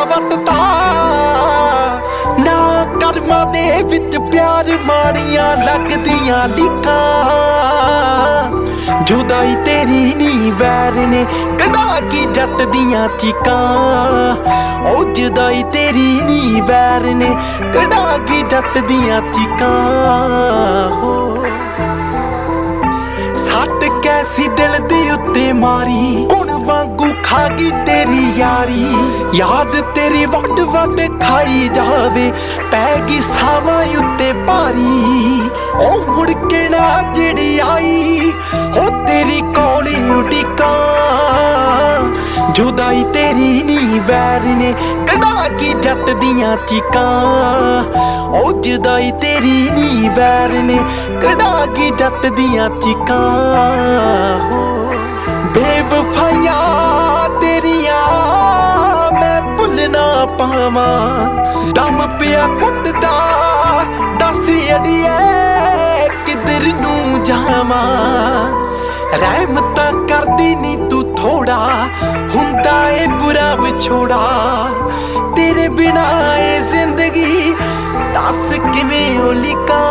ਵਟਦਾ ਨਾ ਕਰਮਾਂ ਦੇ ਵਿੱਚ ਪਿਆਰ ਮਾੜੀਆਂ ਲੱਗਦੀਆਂ ਲੀਕਾਂ जुदाई तेरी नी वैर ने कढ़ा की जट दियां चीकां ओ जुदाई तेरी नी वैर ने कढ़ा की जट दियां चीकां हो सट कैसी दिल दे उत्ते मारी हुण वांगू खा गई तेरी यारी याद तेरी वड वड खाई जावे पै गई सावां उत्ते भारी ओ मुड़ के ना जिहड़ी आई हो तेरी कौली उड़ीकां जुदाई तेरी नी वैर ने कढ़ा की जट दियां चीकां ओ जुदाई तेरी नी वैर ने कढ़ा की जट दियां चीकां हो बेवफाइयां तेरियां मैं भुल ना पावां दम पिया कुटदा दस अड़िए किधर नू जावां रहमत करदी नी तू थोड़ा हुंदा ए बुरा विछोड़ा तेरे बिना ए जिंदगी दस किवें ओलिका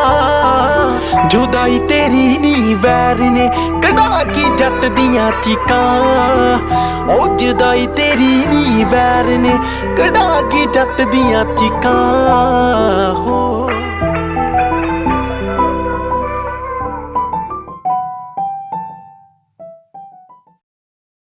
जुदाई तेरी नी वैर ने कढ़ा की जट दियां चीकां ओ जुदाई तेरी नी वैर ने कढ़ा की जट दियां चीकां हो।